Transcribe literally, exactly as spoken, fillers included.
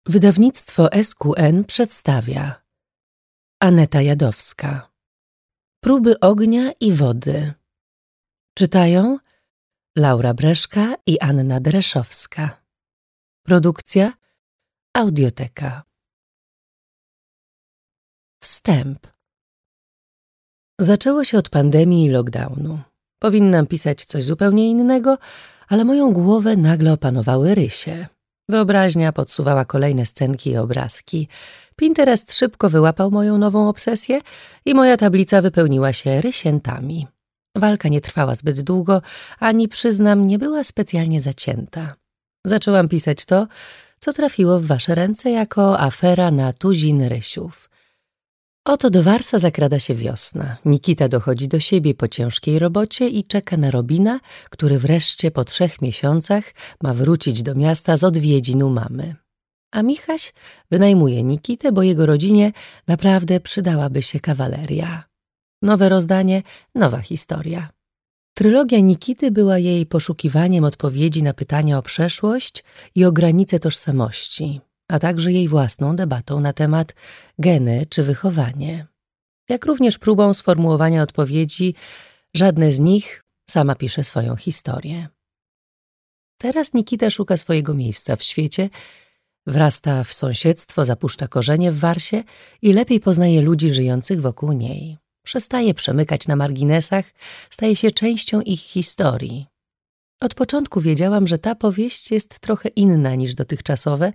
Wydawnictwo S Q N przedstawia Aneta Jadowska. Próby ognia i wody. Czytają Laura Breszka i Anna Dereszowska. Produkcja Audioteka. Wstęp. Zaczęło się od pandemii i lockdownu. Powinnam pisać coś zupełnie innego, ale moją głowę nagle opanowały rysie. Wyobraźnia podsuwała kolejne scenki i obrazki. Pinterest szybko wyłapał moją nową obsesję i moja tablica wypełniła się rysiętami. Walka nie trwała zbyt długo, ani, przyznam, nie była specjalnie zacięta. Zaczęłam pisać to, co trafiło w wasze ręce jako afera na tuzin rysiów. Oto do Warsa zakrada się wiosna. Nikita dochodzi do siebie po ciężkiej robocie i czeka na Robina, który wreszcie po trzech miesiącach ma wrócić do miasta z odwiedzin u mamy. A Michaś wynajmuje Nikitę, bo jego rodzinie naprawdę przydałaby się kawaleria. Nowe rozdanie, nowa historia. Trylogia Nikity była jej poszukiwaniem odpowiedzi na pytania o przeszłość i o granice tożsamości, a także jej własną debatą na temat geny czy wychowanie. Jak również próbą sformułowania odpowiedzi, żadne z nich sama pisze swoją historię. Teraz Nikita szuka swojego miejsca w świecie, wrasta w sąsiedztwo, zapuszcza korzenie w Warsie i lepiej poznaje ludzi żyjących wokół niej. Przestaje przemykać na marginesach, staje się częścią ich historii. Od początku wiedziałam, że ta powieść jest trochę inna niż dotychczasowe